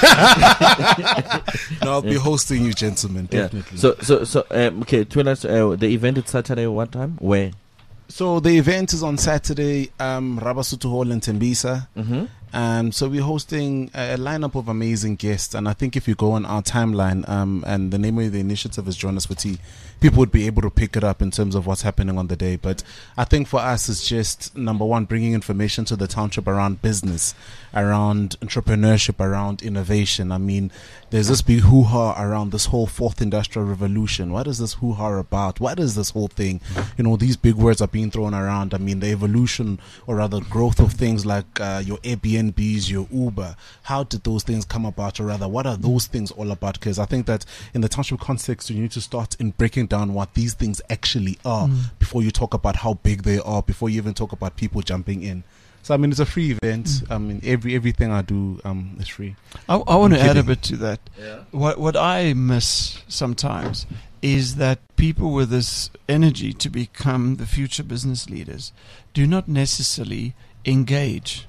No, I'll be hosting you, gentlemen. yeah. Definitely. So so so um, okay. Tell us uh, the event is Saturday. What time? Where? So the event is on Saturday, um, Rabasutu Hall in Tembisa. Mm-hmm. Um, so we're hosting a, a lineup of amazing guests, and I think if you go on our timeline, um, and the name of the initiative is Join Us for Tea, people would be able to pick it up in terms of what's happening on the day. But I think for us, it's just number one, bringing information to the township around business, around entrepreneurship, around innovation. I mean, there's this big hoo-ha around this whole fourth industrial revolution. What is this hoo-ha about? What is this whole thing? You know, these big words are being thrown around. I mean, the evolution, or rather growth of things like uh, your Airbnbs, your Uber. How did those things come about, or rather, what are those things all about? Because I think that in the township context, you need to start in breaking down what these things actually are before you talk about how big they are, before you even talk about people jumping in. So I mean, it's a free event. I mean, every everything I do um, is free. I, I want to I'm add a kidding. bit to that. Yeah. What what I miss sometimes is that people with this energy to become the future business leaders do not necessarily engage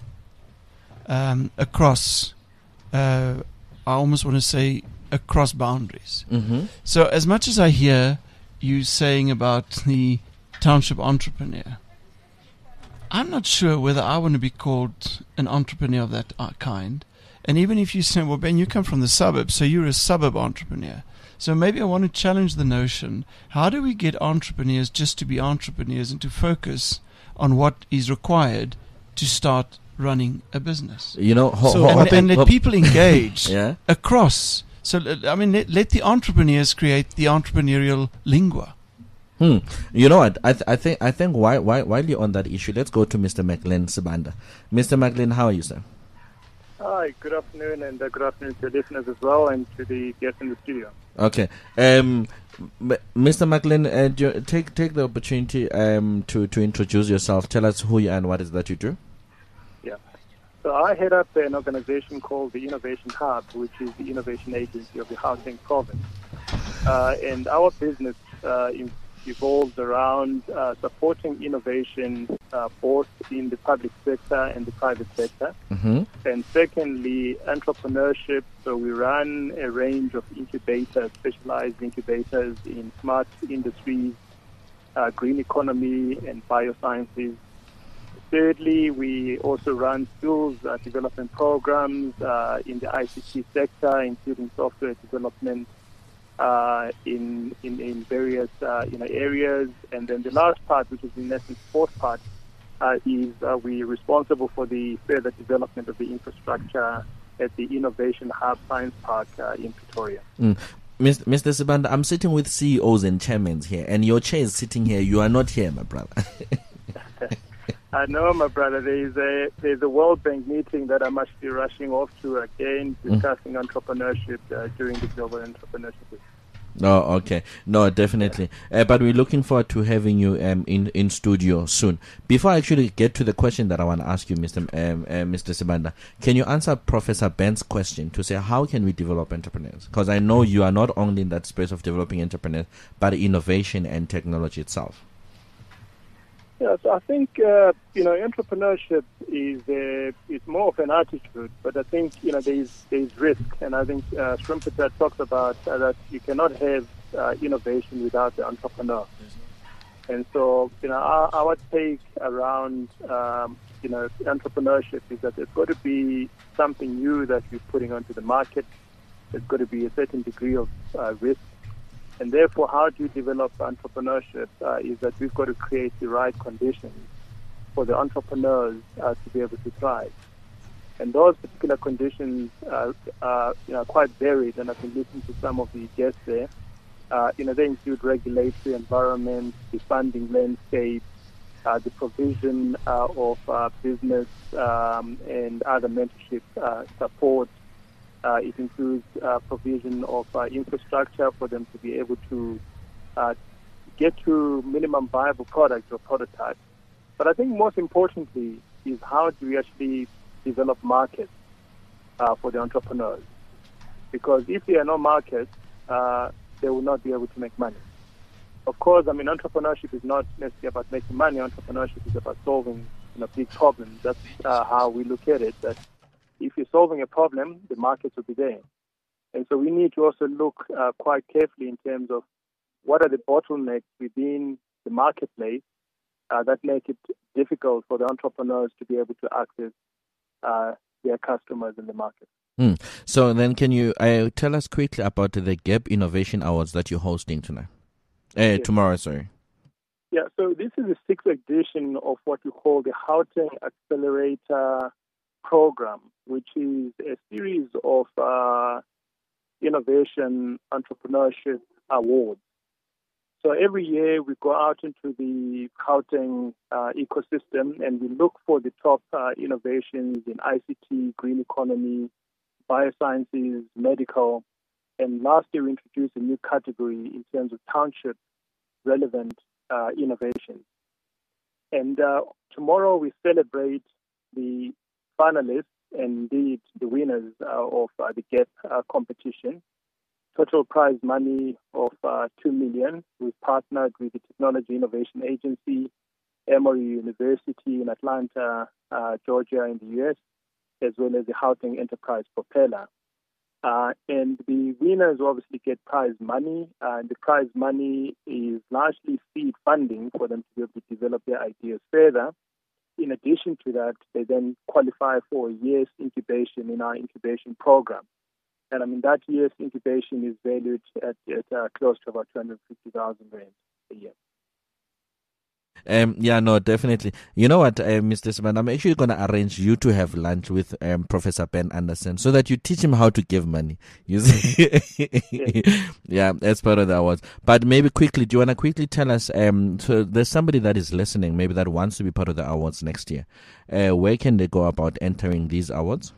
um, across. Uh, I almost want to say across boundaries. Mm-hmm. So as much as I hear you saying about the township entrepreneur, I'm not sure whether I want to be called an entrepreneur of that uh, kind. And even if you say, well, Ben, you come from the suburbs, so you're a suburb entrepreneur. So maybe I want to challenge the notion, how do we get entrepreneurs just to be entrepreneurs and to focus on what is required to start running a business? You know, ho- So- ho- and, hoping- and let hop- people engage yeah. across. So, l- I mean, let, let the entrepreneurs create the entrepreneurial lingua. Hmm. You know what? I th- I think I think why why while you're on that issue, let's go to Mister McLean Sibanda. Mister McLean, how are you, sir? Hi, good afternoon, and uh, good afternoon to the listeners as well, and to the guests in the studio. Okay. Um, M- Mister McLean, uh, do you take take the opportunity um to to introduce yourself. Tell us who you are and what is that you do. Yeah. So I head up an organization called the Innovation Hub, which is the innovation agency of the Gauteng province. Uh, and our business uh, in- evolves around uh, supporting innovation uh, both in the public sector and the private sector. Mm-hmm. And secondly, entrepreneurship. So we run a range of incubators, specialized incubators in smart industries, uh, green economy, and biosciences. Thirdly, we also run skills uh, development programs uh, in the I C T sector, including software development uh, in, in in various uh, you know areas. And then the last part, which is in essence the fourth part, uh, is uh, we're responsible for the further development of the infrastructure at the Innovation Hub Science Park uh, in Pretoria. Mm. Mis- Mister Sibanda, I'm sitting with C E Os and chairmen here, and your chair is sitting here. You are not here, my brother. I know, my brother. There's a there's a World Bank meeting that I must be rushing off to again, discussing mm. entrepreneurship uh, during the Global Entrepreneurship Week. Oh, okay. No, definitely. Uh, but we're looking forward to having you um, in in studio soon. Before I actually get to the question that I want to ask you, Mister Um, uh, Mister Sibanda, can you answer Professor Ben's question to say how can we develop entrepreneurs? Because I know you are not only in that space of developing entrepreneurs, but innovation and technology itself. Yeah, so I think uh, you know entrepreneurship is uh, it's more of an attitude, but I think you know there's there's risk, and I think uh, Schumpeter talks about uh, that you cannot have uh, innovation without the entrepreneur. And so you know our, our take around um, you know, entrepreneurship is that there's got to be something new that you're putting onto the market. There's got to be a certain degree of uh, risk. And therefore, how do you develop entrepreneurship uh, is that we've got to create the right conditions for the entrepreneurs uh, to be able to thrive. And those particular conditions uh, are you know, quite varied, and I've been listening to some of the guests there. Uh, you know, they include regulatory environment, the funding landscape, uh, the provision uh, of uh, business um, and other mentorship uh, support. Uh, it includes uh, provision of uh, infrastructure for them to be able to uh, get to minimum viable products or prototypes. But I think most importantly is how do we actually develop markets uh, for the entrepreneurs? Because if there are no markets, uh, they will not be able to make money. Of course, I mean, entrepreneurship is not necessarily about making money. Entrepreneurship is about solving you know, big problems. That's uh, how we look at it, that if you're solving a problem, the markets will be there. And so we need to also look uh, quite carefully in terms of what are the bottlenecks within the marketplace uh, that make it difficult for the entrepreneurs to be able to access uh, their customers in the market. Mm. So then can you uh, tell us quickly about the Gap Innovation Awards that you're hosting tonight? Uh, yes. Tomorrow, sorry. Yeah, so this is the sixth edition of what we call the Gauteng Accelerator Program, which is a series of uh, innovation entrepreneurship awards. So every year we go out into the Gauteng uh, ecosystem and we look for the top uh, innovations in I C T, green economy, biosciences, medical. And last year we introduced a new category in terms of township relevant uh, innovations. And uh, tomorrow we celebrate the finalists and indeed the winners uh, of uh, the GAP uh, competition. Total prize money of uh, two million dollars. We've partnered with the Technology Innovation Agency, Emory University in Atlanta, uh, Georgia in the U S, as well as the Gauteng Enterprise Propeller. Uh, and the winners obviously get prize money, uh, and the prize money is largely seed funding for them to be able to develop their ideas further. In addition to that, they then qualify for a year's incubation in our incubation program. And I mean, that year's incubation is valued at, at uh, close to about two hundred fifty thousand rand a year. Um, yeah, no, definitely. You know what, uh, Mister Sibanda, I'm actually going to arrange you to have lunch with um, Professor Ben Anderson so that you teach him how to give money. You see? Yes. Yeah, as part of the awards. But maybe quickly, do you want to quickly tell us, um, so there's somebody that is listening, maybe that wants to be part of the awards next year. Uh, where can they go about entering these awards?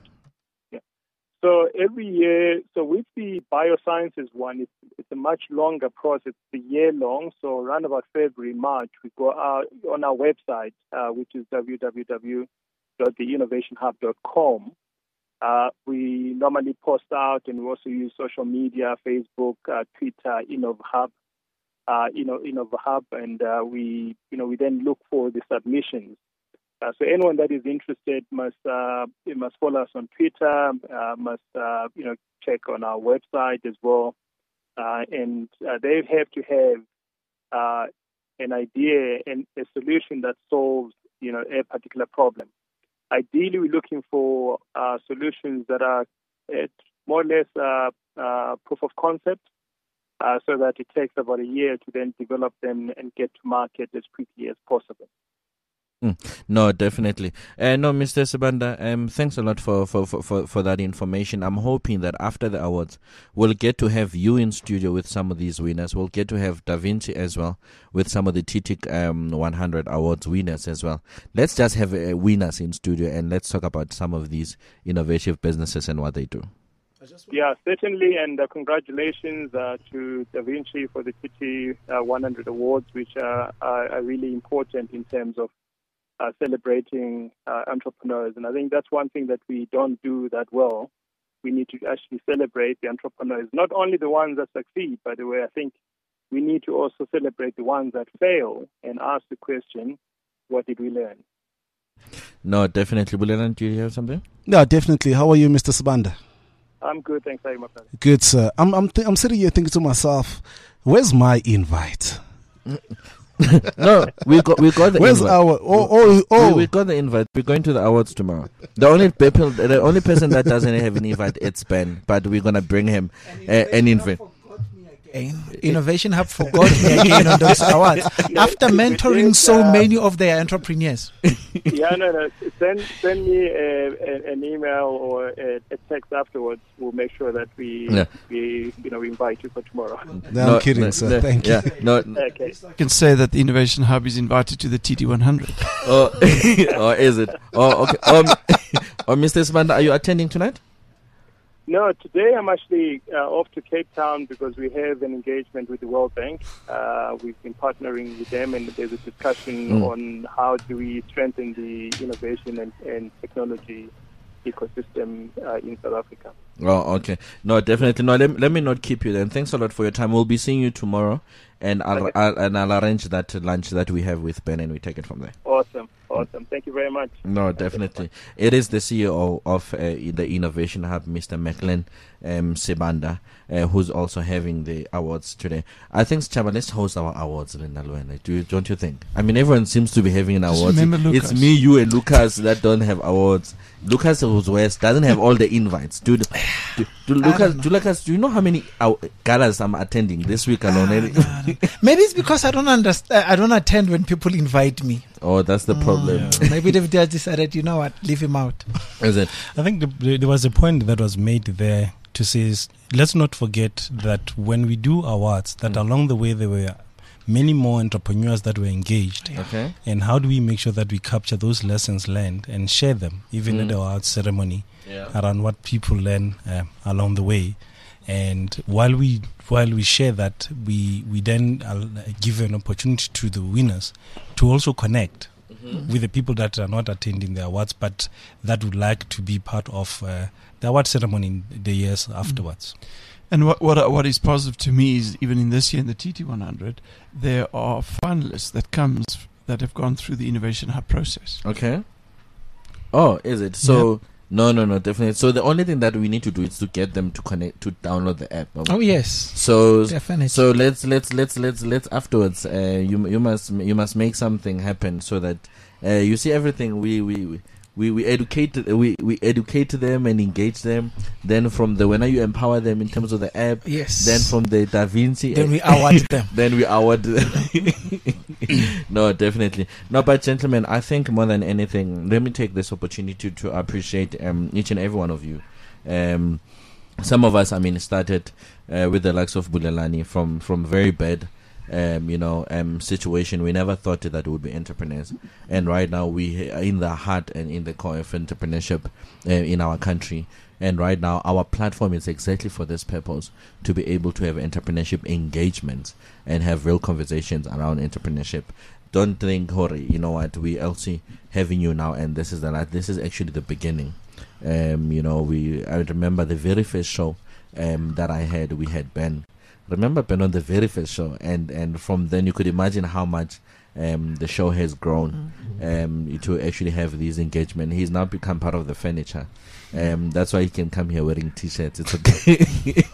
So every year, so with the biosciences one, it's, it's a much longer process. It's a year long. So around about February, March, we go out on our website, uh, which is w w w dot the innovation hub dot com. Uh, we normally post out, and we also use social media, Facebook, uh, Twitter, InnovHub, uh, you know, InnovHub, and uh, we, you know, we then look for the submissions. Uh, so anyone that is interested must uh, must follow us on Twitter, uh, must uh, you know check on our website as well, uh, and uh, they have to have uh, an idea and a solution that solves you know a particular problem. Ideally, we're looking for uh, solutions that are at more or less uh, uh, proof of concept, uh, so that it takes about a year to then develop them and get to market as quickly as possible. Mm. No, definitely. Uh, no, Mister Sibanda, um, thanks a lot for, for, for, for that information. I'm hoping that after the awards, we'll get to have you in studio with some of these winners. We'll get to have Da Vinci as well with some of the T T I C um, one hundred awards winners as well. Let's just have uh, winners in studio and let's talk about some of these innovative businesses and what they do. Yeah, certainly, and uh, congratulations uh, to Da Vinci for the T T I uh, one hundred awards, which uh, are, are really important in terms of Uh, celebrating uh, entrepreneurs. And I think that's one thing that we don't do that well. We need to actually celebrate the entrepreneurs, not only the ones that succeed, by the way. I think we need to also celebrate the ones that fail and ask the question, what did we learn? No, definitely. Bulelan, do you have something? No, definitely. How are you, Mister Sibanda? I'm good, thanks very much. Good, sir. I'm I'm th- I'm sitting here thinking to myself, where's my invite? No, we got we got the Where's invite. our? Oh, oh, oh. We, we got the invite. We're going to the awards tomorrow. The only people, the only person that doesn't have an invite, it's Ben. But we're gonna bring him uh, an invite. Innovation Hub forgot me again on those awards after mentoring so many of their entrepreneurs. Yeah, no, no. Send send me a, a, an email or a, a text afterwards. We'll make sure that we Yeah. we you know we invite you for tomorrow. No, I'm kidding, sir. no, Thank yeah, you. no. Okay. I can say that the Innovation Hub is invited to the T D one hundred. Oh, or is it? Oh, okay. Um, oh, Mister Sibanda, are you attending tonight? No, today I'm actually uh, off to Cape Town because we have an engagement with the World Bank. Uh, we've been partnering with them, and there's a discussion Mm. on how do we strengthen the innovation and, and technology ecosystem uh, in South Africa. Oh, okay. No, definitely. No, let, let me not keep you then. Thanks a lot for your time. We'll be seeing you tomorrow, and I'll, Okay. I'll and I'll arrange that lunch that we have with Ben, and we take it from there. Awesome, awesome. Thank you very much. No, definitely. It is the C E O of uh, the Innovation Hub, Mister Macklin um, Sibanda, uh, who's also having the awards today. I think, Chaba, let's host our awards, Linda Luena. Do you, don't you think? I mean, everyone seems to be having an Just award. remember It's Lucas. me, you, and Lucas that don't have awards. Lucas, who's West, doesn't have all the invites. Dude, do, do, I Lucas, don't know. do Lucas, do you know how many uh, galas I'm attending this week alone? Maybe it's because I don't understand. I don't attend when people invite me. Oh, that's the problem. Maybe they've just decided, you know what, leave him out. Is it? I think the, the, there was a point that was made there to say, is, let's not forget that when we do awards, that Mm. along the way there were many more entrepreneurs that were engaged. Okay. And how do we make sure that we capture those lessons learned and share them, even Mm. at the awards ceremony, Yeah. around what people learn uh, along the way. And while we while we share that, we we then uh, give an opportunity to the winners to also connect Mm-hmm. with the people that are not attending the awards, but that would like to be part of uh, the award ceremony in the years afterwards. And what what what is positive to me is even in this year in the T T one hundred, there are finalists that comes that have gone through the Innovation Hub process. Okay. Oh, is it? So no, no, no, definitely. So the only thing that we need to do is to get them to connect to download the app. Oh yes, So definitely. so let's let's let's let's let's afterwards. Uh, you you must you must make something happen so that uh, you see everything. We we. we We we educate we, we educate them and engage them. Then from the when you empower them in terms of the app. Yes. Then from the Da Vinci. Then we award them. Then we award them. No, definitely. No, but gentlemen, I think more than anything, let me take this opportunity to appreciate um, each and every one of you. Um, some of us, I mean, started uh, with the likes of Bulelani from from very bad. Um, you know, um, situation. We never thought that we would be entrepreneurs, and right now we are in the heart and in the core of entrepreneurship uh, in our country. And right now, our platform is exactly for this purpose: to be able to have entrepreneurship engagements and have real conversations around entrepreneurship. Don't think, Hori, you know what? We also having you now, and this is the la- this is actually the beginning. Um, you know, we I remember the very first show um that I had. We had Ben. Remember Ben on the very first show, and and from then you could imagine how much um the show has grown um to actually have these engagement. He's now become part of the furniture. Um that's why he can come here wearing t-shirts. It's okay.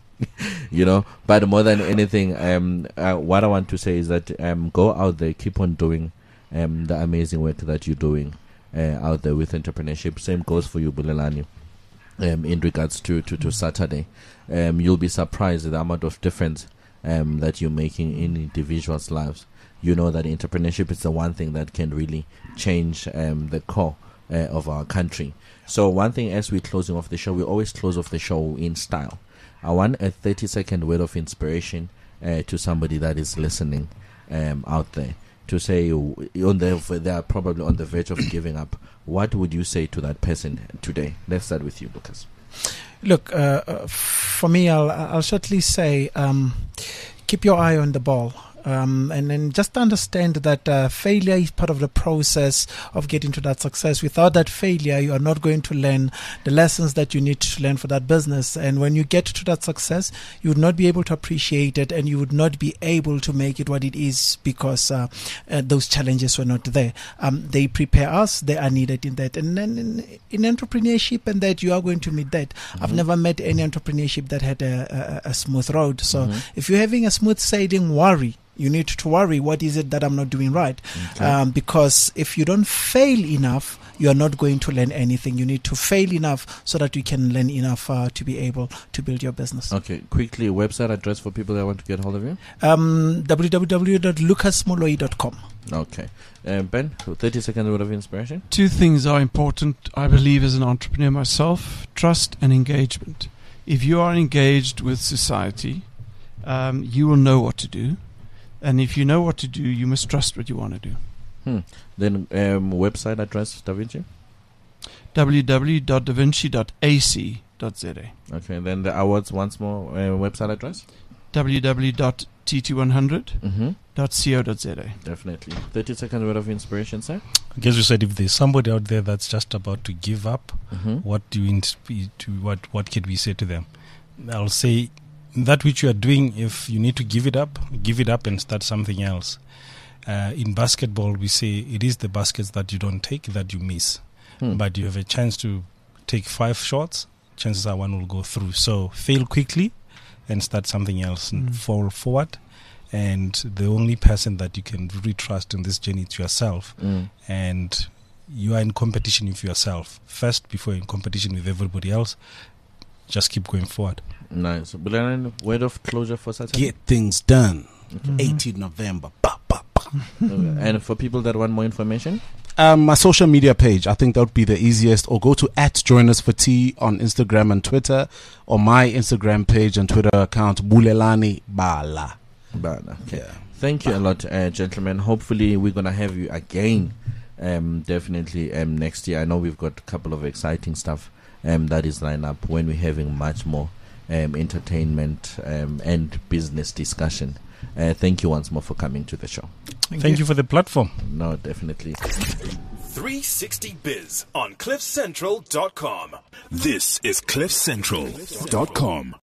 You know, but more than anything, um uh, what I want to say is that um go out there, keep on doing um the amazing work that you're doing uh, out there with entrepreneurship. Same goes for you, Bulelani. Um, in regards to, to, to Saturday, um, you'll be surprised at the amount of difference um, that you're making in individuals' lives. You know that entrepreneurship is the one thing that can really change um, the core uh, of our country. So one thing, as we're closing off the show, we always close off the show in style. I want a thirty second word of inspiration uh, to somebody that is listening um, out there, to say on the, they are probably on the verge of giving up. What would you say to that person today? Let's start with you, Lucas. Look, uh, uh, for me, I'll, I'll shortly say, um, keep your eye on the ball. Um, and then just understand that uh, failure is part of the process of getting to that success. Without that failure, you are not going to learn the lessons that you need to learn for that business. And when you get to that success, you would not be able to appreciate it, and you would not be able to make it what it is because uh, uh, those challenges were not there. Um, they prepare us. They are needed in that. And then in, in entrepreneurship, and that you are going to meet that. Mm-hmm. I've never met any entrepreneurship that had a, a, a smooth road. So Mm-hmm. if you're having a smooth sailing, worry. You need to worry, what is it that I'm not doing right? Okay. Um, because if you don't fail enough, you are not going to learn anything. You need to fail enough so that you can learn enough uh, to be able to build your business. Okay, quickly, website address for people that want to get hold of you? Um, w w w dot lucas moloi dot com. Okay. Uh, Ben, thirty second word of inspiration? Two things are important, I believe, as an entrepreneur myself: trust and engagement. If you are engaged with society, um, you will know what to do. And if you know what to do, you must trust what you want to do. Hmm. Then um, website address, Da Vinci? w w w dot da vinci dot a c dot z a. Okay, then the awards once more, uh, website address? w w w dot t t one hundred Mm-hmm. dot co dot z a. Definitely. thirty second word of inspiration, sir? I guess you said if there's somebody out there that's just about to give up, Mm-hmm. what do you insp- to what what can we say to them? I'll say that which you are doing, if you need to give it up, give it up and start something else. Uh, in basketball, we say it is the baskets that you don't take that you miss. Hmm. But you have a chance to take five shots, chances are one will go through. So fail quickly and start something else and Mm. fall forward. And the only person that you can really trust in this journey is yourself. Mm. And you are in competition with yourself first before you're in competition with everybody else. Just keep going forward. Nice. Bulelani, word of closure for Saturday? Get things done. Mhm. eighteenth November. Ba, ba, ba. Okay. And for people that want more information? Um, my social media page, I think that would be the easiest. Or go to at Join Us for Tea on Instagram and Twitter, or my Instagram page and Twitter account, Bulelani Bala. Bana. Okay. Yeah. Thank you a lot, uh, gentlemen. Hopefully, we're going to have you again, um, definitely um, next year. I know we've got a couple of exciting stuff um, that is lined up when we're having much more um, entertainment um, and business discussion. Uh, thank you once more for coming to the show. Thank, Thank you for the platform. No, definitely. three sixty Biz on cliff central dot com. This is cliff central dot com.